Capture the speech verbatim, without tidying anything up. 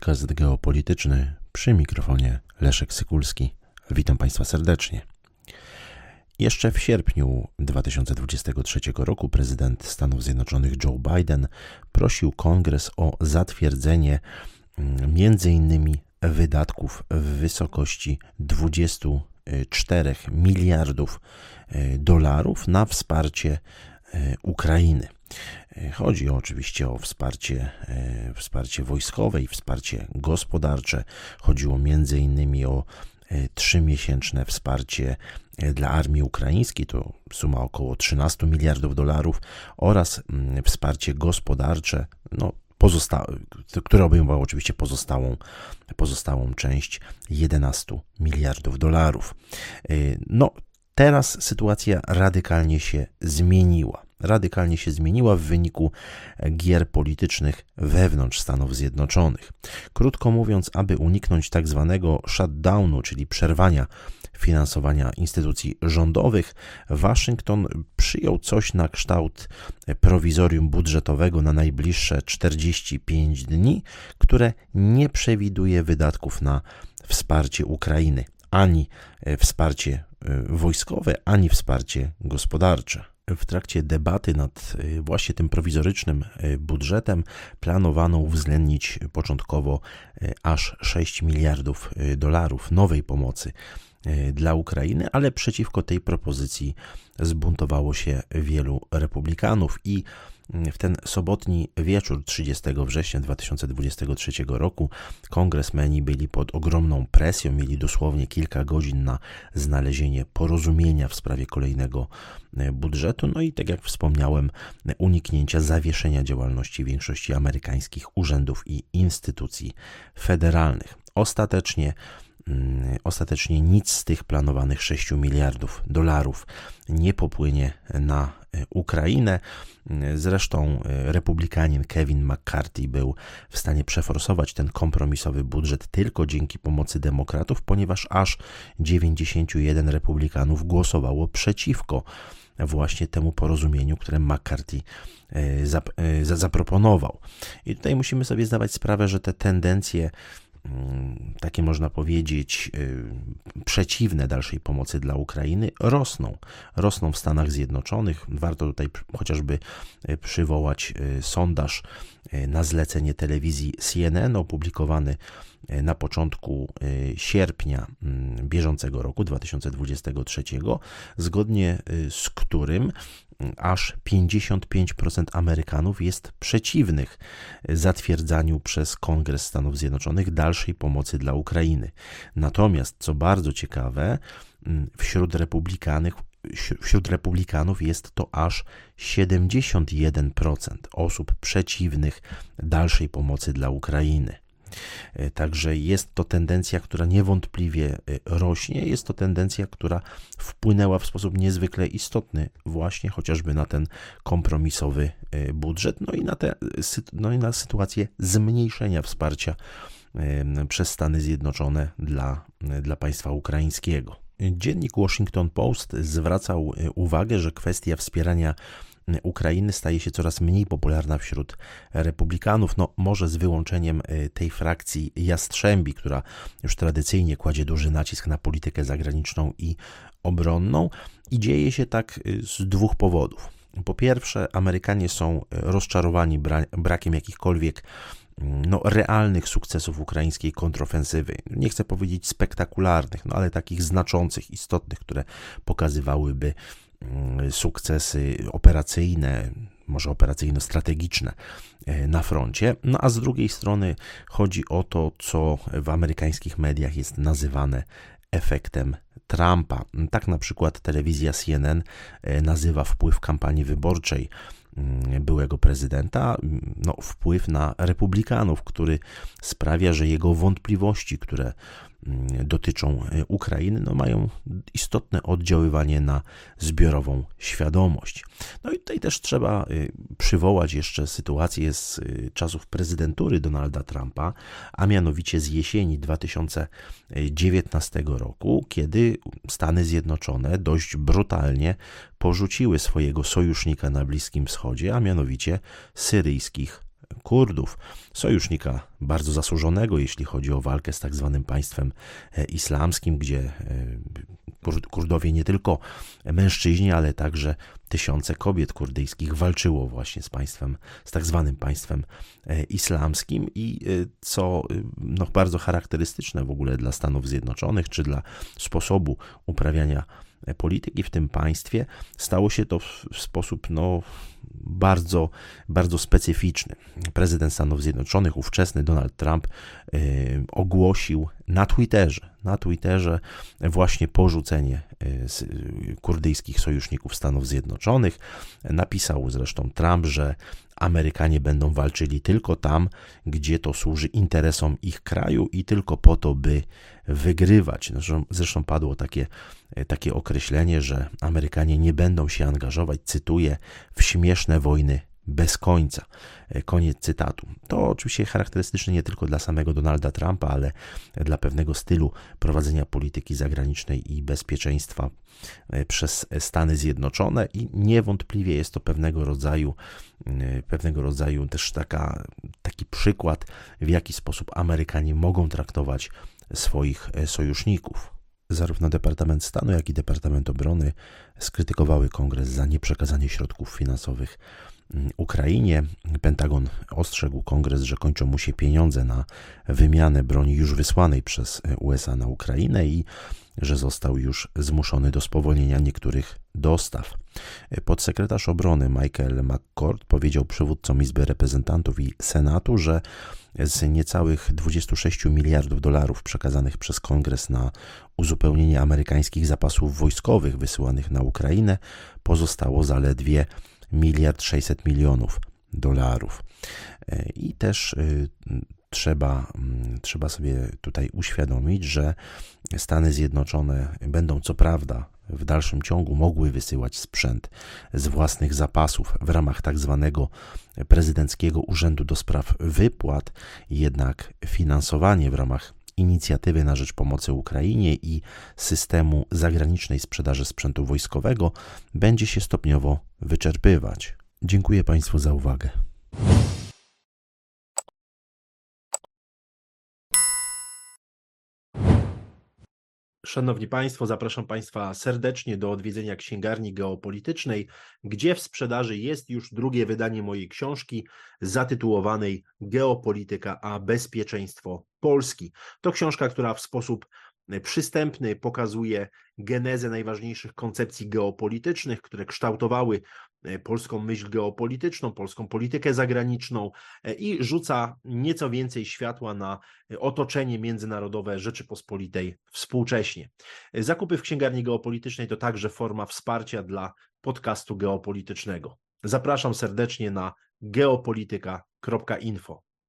Podcast geopolityczny, przy mikrofonie Leszek Sykulski. Witam Państwa serdecznie. Jeszcze w sierpniu dwa tysiące dwudziestego trzeciego roku prezydent Stanów Zjednoczonych Joe Biden prosił Kongres o zatwierdzenie między innymi wydatków w wysokości dwudziestu czterech miliardów dolarów na wsparcie Ukrainy. Chodzi oczywiście o wsparcie, wsparcie wojskowe i wsparcie gospodarcze. Chodziło między innymi o trzymiesięczne wsparcie dla armii ukraińskiej, to suma około trzynastu miliardów dolarów, oraz wsparcie gospodarcze, no, pozostałe, które obejmowało oczywiście pozostałą, pozostałą część jedenastu miliardów dolarów. No, teraz sytuacja radykalnie się zmieniła. Radykalnie się zmieniła w wyniku gier politycznych wewnątrz Stanów Zjednoczonych. Krótko mówiąc, aby uniknąć tak zwanego shutdownu, czyli przerwania finansowania instytucji rządowych, Waszyngton przyjął coś na kształt prowizorium budżetowego na najbliższe czterdzieści pięć dni, które nie przewiduje wydatków na wsparcie Ukrainy, ani wsparcie wojskowe, ani wsparcie gospodarcze. W trakcie debaty nad właśnie tym prowizorycznym budżetem planowano uwzględnić początkowo aż sześć miliardów dolarów nowej pomocy dla Ukrainy, ale przeciwko tej propozycji zbuntowało się wielu republikanów i w ten sobotni wieczór trzydziestego września dwa tysiące dwudziestego trzeciego roku kongresmeni byli pod ogromną presją, mieli dosłownie kilka godzin na znalezienie porozumienia w sprawie kolejnego budżetu, no i tak jak wspomniałem, uniknięcia zawieszenia działalności większości amerykańskich urzędów i instytucji federalnych. Ostatecznie Ostatecznie nic z tych planowanych sześciu miliardów dolarów nie popłynie na Ukrainę. Zresztą republikanin Kevin McCarthy był w stanie przeforsować ten kompromisowy budżet tylko dzięki pomocy demokratów, ponieważ aż dziewięćdziesięciu jeden republikanów głosowało przeciwko właśnie temu porozumieniu, które McCarthy zaproponował. I tutaj musimy sobie zdawać sprawę, że te tendencje takie można powiedzieć przeciwne dalszej pomocy dla Ukrainy rosną. Rosną w Stanach Zjednoczonych. Warto tutaj chociażby przywołać sondaż na zlecenie telewizji C N N opublikowany na początku sierpnia bieżącego roku dwa tysiące dwudziestego trzeciego, zgodnie z którym aż pięćdziesiąt pięć procent Amerykanów jest przeciwnych zatwierdzaniu przez Kongres Stanów Zjednoczonych dalszej pomocy dla Ukrainy. Natomiast, co bardzo ciekawe, wśród republikanów, wśród republikanów jest to aż siedemdziesiąt jeden procent osób przeciwnych dalszej pomocy dla Ukrainy. Także jest to tendencja, która niewątpliwie rośnie, jest to tendencja, która wpłynęła w sposób niezwykle istotny właśnie chociażby na ten kompromisowy budżet, no i na, te, no i na sytuację zmniejszenia wsparcia przez Stany Zjednoczone dla, dla państwa ukraińskiego. Dziennik Washington Post zwracał uwagę, że kwestia wspierania Ukrainy staje się coraz mniej popularna wśród republikanów, no może z wyłączeniem tej frakcji Jastrzębi, która już tradycyjnie kładzie duży nacisk na politykę zagraniczną i obronną, i dzieje się tak z dwóch powodów. Po pierwsze, Amerykanie są rozczarowani bra- brakiem jakichkolwiek no, realnych sukcesów ukraińskiej kontrofensywy. Nie chcę powiedzieć spektakularnych, no ale takich znaczących, istotnych, które pokazywałyby sukcesy operacyjne, może operacyjno-strategiczne na froncie. No a z drugiej strony chodzi o to, co w amerykańskich mediach jest nazywane efektem Trumpa. Tak na przykład telewizja C N N nazywa wpływ kampanii wyborczej byłego prezydenta, no, wpływ na republikanów, który sprawia, że jego wątpliwości, które dotyczą Ukrainy, no mają istotne oddziaływanie na zbiorową świadomość. No i tutaj też trzeba przywołać jeszcze sytuację z czasów prezydentury Donalda Trumpa, a mianowicie z jesieni dwa tysiące dziewiętnastego roku, kiedy Stany Zjednoczone dość brutalnie porzuciły swojego sojusznika na Bliskim Wschodzie, a mianowicie syryjskich Kurdów, sojusznika bardzo zasłużonego, jeśli chodzi o walkę z tak zwanym państwem islamskim, gdzie Kurdowie, nie tylko mężczyźni, ale także tysiące kobiet kurdyjskich walczyło właśnie z państwem, z tak zwanym państwem islamskim i co no, bardzo charakterystyczne w ogóle dla Stanów Zjednoczonych, czy dla sposobu uprawiania polityki w tym państwie, stało się to w sposób no, bardzo, bardzo specyficzny. Prezydent Stanów Zjednoczonych, ówczesny Donald Trump, yy, ogłosił na Twitterze, na Twitterze właśnie porzucenie yy, kurdyjskich sojuszników Stanów Zjednoczonych. Napisał zresztą Trump, że Amerykanie będą walczyli tylko tam, gdzie to służy interesom ich kraju i tylko po to, by wygrywać. Zresztą, zresztą padło takie, takie określenie, że Amerykanie nie będą się angażować, cytuję, w śmieszne wojny bez końca. Koniec cytatu. To oczywiście charakterystyczne nie tylko dla samego Donalda Trumpa, ale dla pewnego stylu prowadzenia polityki zagranicznej i bezpieczeństwa przez Stany Zjednoczone i niewątpliwie jest to pewnego rodzaju, pewnego rodzaju też taka, taki przykład, w jaki sposób Amerykanie mogą traktować swoich sojuszników. Zarówno Departament Stanu, jak i Departament Obrony skrytykowały Kongres za nieprzekazanie środków finansowych Ukrainie. Pentagon ostrzegł Kongres, że kończą mu się pieniądze na wymianę broni już wysłanej przez U S A na Ukrainę i że został już zmuszony do spowolnienia niektórych dostaw. Podsekretarz obrony Michael McCord powiedział przywódcom Izby Reprezentantów i Senatu, że z niecałych dwudziestu sześciu miliardów dolarów przekazanych przez Kongres na uzupełnienie amerykańskich zapasów wojskowych wysyłanych na Ukrainę pozostało zaledwie miliard sześćset milionów dolarów. I też trzeba, trzeba sobie tutaj uświadomić, że Stany Zjednoczone będą co prawda w dalszym ciągu mogły wysyłać sprzęt z własnych zapasów w ramach tak zwanego prezydenckiego Urzędu do Spraw Wypłat, jednak finansowanie w ramach inicjatywy na rzecz pomocy Ukrainie i systemu zagranicznej sprzedaży sprzętu wojskowego będzie się stopniowo wyczerpywać. Dziękuję Państwu za uwagę. Szanowni Państwo, zapraszam Państwa serdecznie do odwiedzenia Księgarni Geopolitycznej, gdzie w sprzedaży jest już drugie wydanie mojej książki zatytułowanej Geopolityka a bezpieczeństwo Polski. To książka, która w sposób przystępny pokazuje genezę najważniejszych koncepcji geopolitycznych, które kształtowały polską myśl geopolityczną, polską politykę zagraniczną i rzuca nieco więcej światła na otoczenie międzynarodowe Rzeczypospolitej współcześnie. Zakupy w Księgarni Geopolitycznej to także forma wsparcia dla podcastu geopolitycznego. Zapraszam serdecznie na geopolityka kropka info.